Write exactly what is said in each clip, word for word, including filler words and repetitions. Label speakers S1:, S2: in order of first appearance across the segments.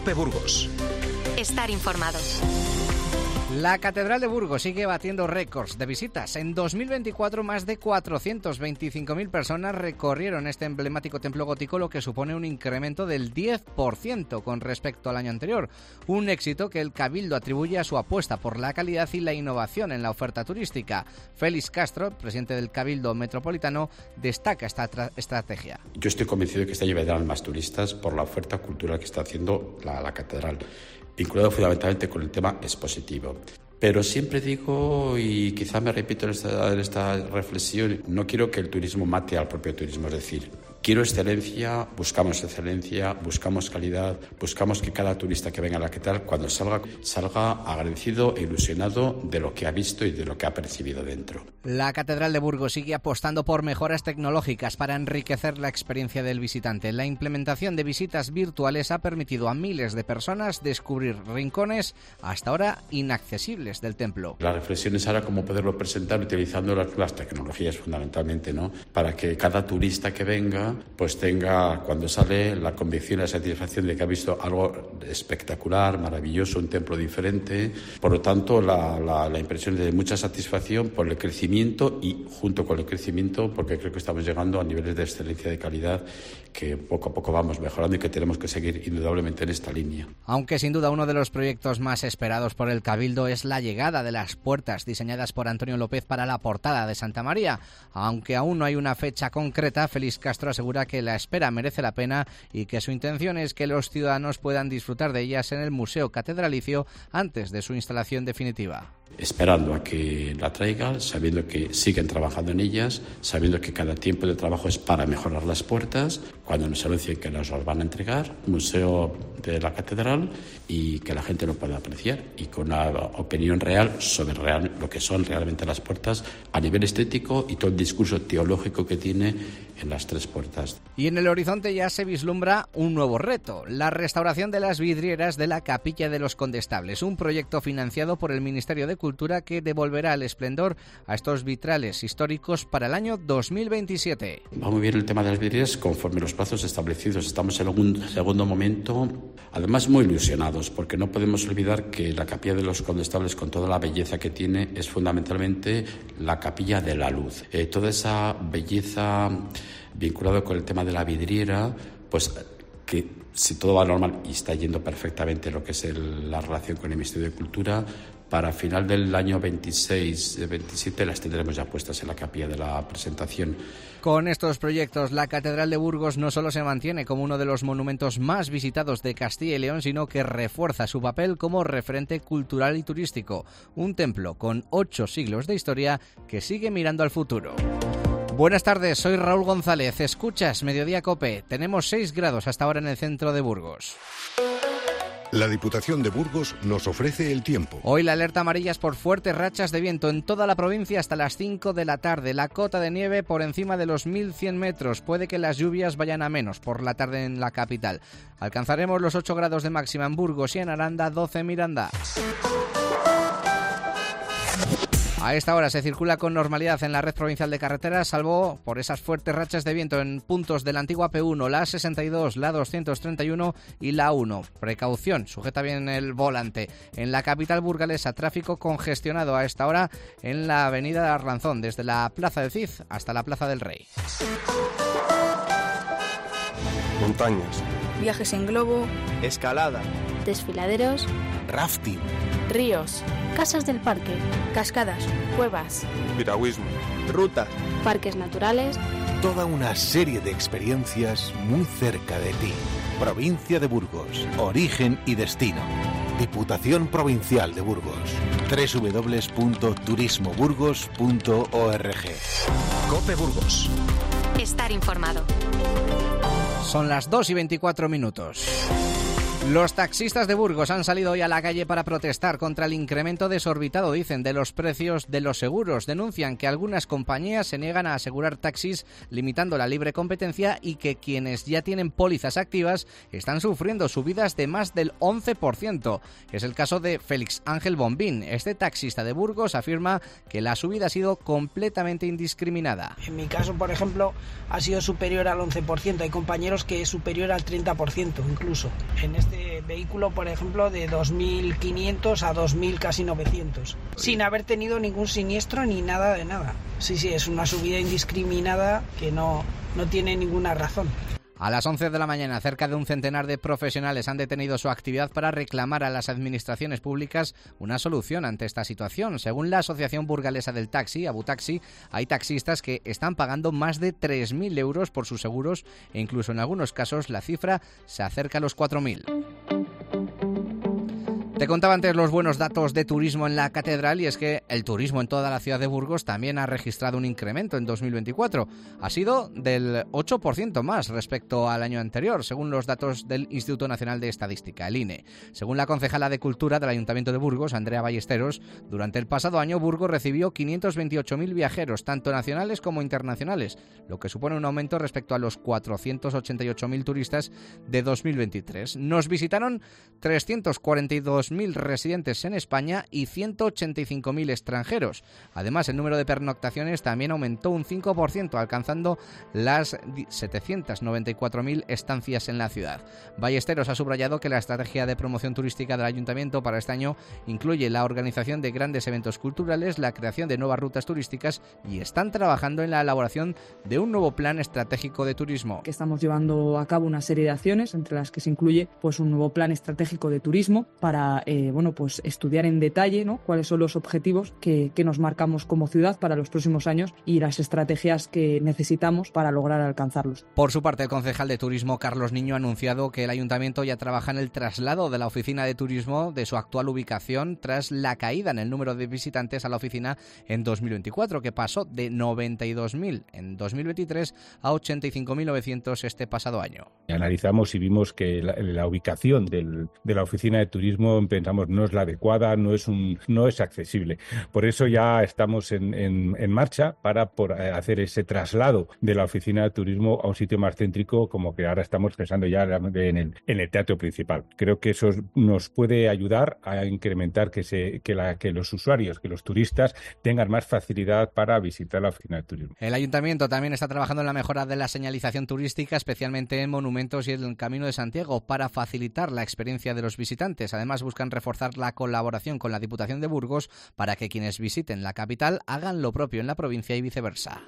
S1: COPE Burgos.
S2: Estar informado.
S3: La Catedral de Burgos sigue batiendo récords de visitas. En dos mil veinticuatro, más de cuatrocientas veinticinco mil personas recorrieron este emblemático templo gótico, lo que supone un incremento del diez por ciento con respecto al año anterior. Un éxito que el Cabildo atribuye a su apuesta por la calidad y la innovación en la oferta turística. Félix Castro, presidente del Cabildo Metropolitano, destaca esta tra- estrategia.
S4: Yo estoy convencido de que este año vendrán más turistas por la oferta cultural que está haciendo la, la Catedral, vinculado fundamentalmente con el tema expositivo. Pero siempre digo, y quizá me repito en esta, en esta reflexión, no quiero que el turismo mate al propio turismo, es decir, quiero excelencia, buscamos excelencia, buscamos calidad, buscamos que cada turista que venga a la Catedral, cuando salga, salga agradecido e ilusionado de lo que ha visto y de lo que ha percibido dentro.
S3: La Catedral de Burgos sigue apostando por mejoras tecnológicas para enriquecer la experiencia del visitante. La implementación de visitas virtuales ha permitido a miles de personas descubrir rincones hasta ahora inaccesibles del templo.
S4: La reflexión es ahora cómo poderlo presentar utilizando las, las tecnologías fundamentalmente, ¿no? Para que cada turista que venga pues tenga, cuando sale, la convicción y la satisfacción de que ha visto algo espectacular, maravilloso, un templo diferente. Por lo tanto, la, la, la impresión es de mucha satisfacción por el crecimiento y junto con el crecimiento, porque creo que estamos llegando a niveles de excelencia, de calidad, que poco a poco vamos mejorando y que tenemos que seguir indudablemente en esta línea.
S3: Aunque sin duda uno de los proyectos más esperados por el Cabildo es la llegada de las puertas diseñadas por Antonio López para la portada de Santa María. Aunque aún no hay una fecha concreta, Félix Castro asegura que la espera merece la pena y que su intención es que los ciudadanos puedan disfrutar de ellas en el Museo Catedralicio antes de su instalación definitiva.
S4: Esperando a que la traigan, sabiendo que siguen trabajando en ellas, sabiendo que cada tiempo de trabajo es para mejorar las puertas, cuando nos anuncien que nos las van a entregar, Museo de la Catedral, y que la gente lo pueda apreciar y con una opinión real sobre real, lo que son realmente las puertas a nivel estético y todo el discurso teológico que tiene en las tres puertas.
S3: Y en el horizonte ya se vislumbra un nuevo reto, la restauración de las vidrieras de la Capilla de los Condestables, un proyecto financiado por el Ministerio de Cultura que devolverá el esplendor a estos vitrales históricos para el año dos mil veintisiete.
S4: Va muy bien el tema de las vidrieras conforme los plazos establecidos. Estamos en algún segundo momento, además muy ilusionados, porque no podemos olvidar que la Capilla de los Condestables, con toda la belleza que tiene, es fundamentalmente la Capilla de la Luz. Eh, toda esa belleza vinculada con el tema de la vidriera, pues que si todo va normal y está yendo perfectamente lo que es el, la relación con el Ministerio de Cultura, para final del año veintiséis veintisiete las tendremos ya puestas en la capilla de la presentación.
S3: Con estos proyectos, la Catedral de Burgos no solo se mantiene como uno de los monumentos más visitados de Castilla y León, sino que refuerza su papel como referente cultural y turístico. Un templo con ocho siglos de historia que sigue mirando al futuro. Buenas tardes, soy Raúl González. Escuchas Mediodía COPE. Tenemos seis grados hasta ahora en el centro de Burgos.
S1: La Diputación de Burgos nos ofrece el tiempo.
S3: Hoy la alerta amarilla es por fuertes rachas de viento en toda la provincia hasta las cinco de la tarde. La cota de nieve por encima de los mil cien metros. Puede que las lluvias vayan a menos por la tarde en la capital. Alcanzaremos los ocho grados de máxima en Burgos y en Aranda, doce en Miranda. A esta hora se circula con normalidad en la red provincial de carreteras, salvo por esas fuertes rachas de viento en puntos de la antigua P uno, la A sesenta y dos, la A doscientos treinta y uno y la A uno. Precaución, sujeta bien el volante. En la capital burgalesa, tráfico congestionado a esta hora en la avenida de Arlanzón, desde la Plaza de Cid hasta la Plaza del Rey.
S5: Montañas.
S6: Viajes en globo.
S5: Escalada.
S6: Desfiladeros.
S5: Rafting.
S6: Ríos. Casas del parque. Cascadas. Cuevas.
S5: Piragüismo. Rutas.
S6: Parques naturales.
S7: Toda una serie de experiencias muy cerca de ti. Provincia de Burgos. Origen y destino. Diputación Provincial de Burgos. doble u doble u doble u punto turismo burgos punto org.
S1: COPE Burgos.
S2: Estar informado.
S3: Son las dos y veinticuatro minutos. Los taxistas de Burgos han salido hoy a la calle para protestar contra el incremento desorbitado, dicen, de los precios de los seguros. Denuncian que algunas compañías se niegan a asegurar taxis limitando la libre competencia y que quienes ya tienen pólizas activas están sufriendo subidas de más del once por ciento. Es el caso de Félix Ángel Bombín. Este taxista de Burgos afirma que la subida ha sido completamente indiscriminada.
S8: En mi caso, por ejemplo, ha sido superior al once por ciento. Hay compañeros que es superior al treinta por ciento incluso. En este eh, vehículo, por ejemplo, de dos mil quinientos a dos mil, casi novecientos, sin haber tenido ningún siniestro ni nada de nada. Sí, sí, es una subida indiscriminada que no, no tiene ninguna razón.
S3: A las once de la mañana, cerca de un centenar de profesionales han detenido su actividad para reclamar a las administraciones públicas una solución ante esta situación. Según la Asociación Burgalesa del Taxi, Abutaxi, hay taxistas que están pagando más de tres mil euros por sus seguros e incluso en algunos casos la cifra se acerca a los cuatro mil. Te contaba antes los buenos datos de turismo en la catedral y es que el turismo en toda la ciudad de Burgos también ha registrado un incremento en dos mil veinticuatro. Ha sido del ocho por ciento más respecto al año anterior, según los datos del Instituto Nacional de Estadística, el I N E. Según la concejala de Cultura del Ayuntamiento de Burgos, Andrea Ballesteros, durante el pasado año Burgos recibió quinientos veintiocho mil viajeros, tanto nacionales como internacionales, lo que supone un aumento respecto a los cuatrocientos ochenta y ocho mil turistas de dos mil veintitrés. Nos visitaron trescientos cuarenta y dos mil residentes en España y ciento ochenta y cinco mil extranjeros. Además, el número de pernoctaciones también aumentó un cinco por ciento, alcanzando las setecientos noventa y cuatro mil estancias en la ciudad. Ballesteros ha subrayado que la estrategia de promoción turística del Ayuntamiento para este año incluye la organización de grandes eventos culturales, la creación de nuevas rutas turísticas y están trabajando en la elaboración de un nuevo plan estratégico de turismo.
S9: Que estamos llevando a cabo una serie de acciones, entre las que se incluye pues un nuevo plan estratégico de turismo para eh, bueno, pues estudiar en detalle, ¿no?, cuáles son los objetivos que, que nos marcamos como ciudad para los próximos años y las estrategias que necesitamos para lograr alcanzarlos.
S3: Por su parte, el concejal de Turismo, Carlos Niño, ha anunciado que el Ayuntamiento ya trabaja en el traslado de la oficina de turismo de su actual ubicación tras la caída en el número de visitantes a la oficina en dos mil veinticuatro, que pasó de noventa y dos mil en dos mil veintitrés a ochenta y cinco mil novecientos este pasado año.
S10: Analizamos y vimos que la, la ubicación del, de la oficina de turismo, pensamos, no es la adecuada, no es un, no es accesible. Por eso ya estamos en, en, en marcha para por hacer ese traslado de la oficina de turismo a un sitio más céntrico, como que ahora estamos pensando ya en el, en el teatro principal. Creo que eso nos puede ayudar a incrementar que, se, que, la, que los usuarios, que los turistas tengan más facilidad para visitar la oficina de turismo.
S3: El Ayuntamiento también está trabajando en la mejora de la señalización turística, especialmente en monumentos y en el Camino de Santiago, para facilitar la experiencia de los visitantes. Además, buscan reforzar la colaboración con la Diputación de Burgos para que quienes visiten la capital hagan lo propio en la provincia y viceversa.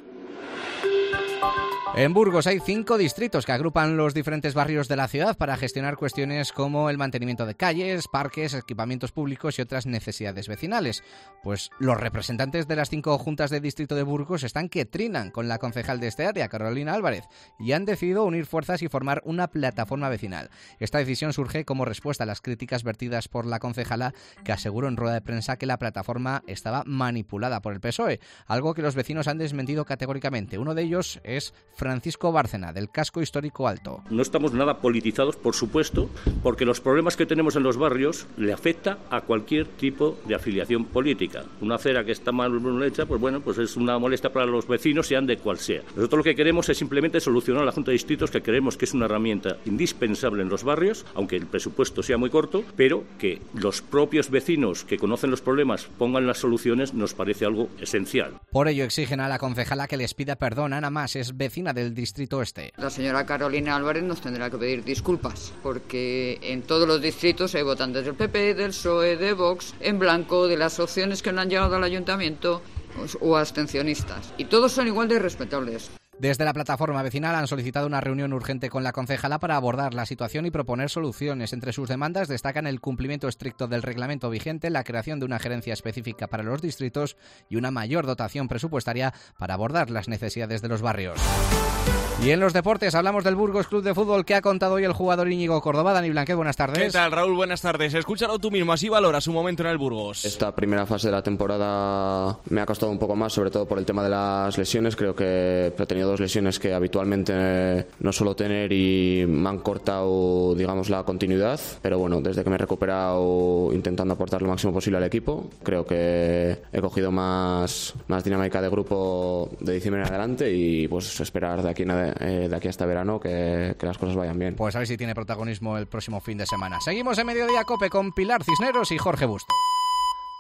S3: En Burgos hay cinco distritos que agrupan los diferentes barrios de la ciudad para gestionar cuestiones como el mantenimiento de calles, parques, equipamientos públicos y otras necesidades vecinales. Pues los representantes de las cinco juntas de distrito de Burgos están que trinan con la concejal de este área, Carolina Álvarez, y han decidido unir fuerzas y formar una plataforma vecinal. Esta decisión surge como respuesta a las críticas vertidas por la concejala, que aseguró en rueda de prensa que la plataforma estaba manipulada por el P S O E, algo que los vecinos han desmentido categóricamente. Uno de ellos es Francisco Bárcena, del Casco Histórico Alto.
S11: No estamos nada politizados, por supuesto, porque los problemas que tenemos en los barrios le afecta a cualquier tipo de afiliación política. Una acera que está mal hecha, pues bueno, pues es una molestia para los vecinos, sean de cual sea. Nosotros lo que queremos es simplemente solucionar la Junta de Distritos, que creemos que es una herramienta indispensable en los barrios, aunque el presupuesto sea muy corto, pero que los propios vecinos que conocen los problemas pongan las soluciones nos parece algo esencial.
S3: Por ello exigen a la concejala que les pida perdón. Ana Mas es vecina del Distrito Este.
S12: La señora Carolina Álvarez nos tendrá que pedir disculpas, porque en todos los distritos hay votantes del P P, del P S O E, de Vox, en blanco, de las opciones que no han llegado al ayuntamiento o abstencionistas, y todos son igual de respetables.
S3: Desde la plataforma vecinal han solicitado una reunión urgente con la concejala para abordar la situación y proponer soluciones. Entre sus demandas destacan el cumplimiento estricto del reglamento vigente, la creación de una gerencia específica para los distritos y una mayor dotación presupuestaria para abordar las necesidades de los barrios. Y en los deportes hablamos del Burgos Club de Fútbol, que ha contado hoy el jugador Íñigo Córdoba. Dani Blanquet, buenas tardes.
S13: ¿Qué tal, Raúl? Buenas tardes. Escúchalo tú mismo, así valora su momento en el Burgos.
S14: Esta primera fase de la temporada me ha costado un poco más, sobre todo por el tema de las lesiones. Creo que he tenido dos lesiones que habitualmente no suelo tener y me han cortado, digamos, la continuidad. Pero bueno, desde que me he recuperado, intentando aportar lo máximo posible al equipo, creo que he cogido más, más dinámica de grupo de diciembre en adelante y pues esperar de aquí en adelante, Eh, de aquí hasta verano que, que las cosas vayan bien.
S3: Pues a ver si tiene protagonismo el próximo fin de semana. Seguimos en Mediodía Cope con Pilar Cisneros y Jorge Bustos.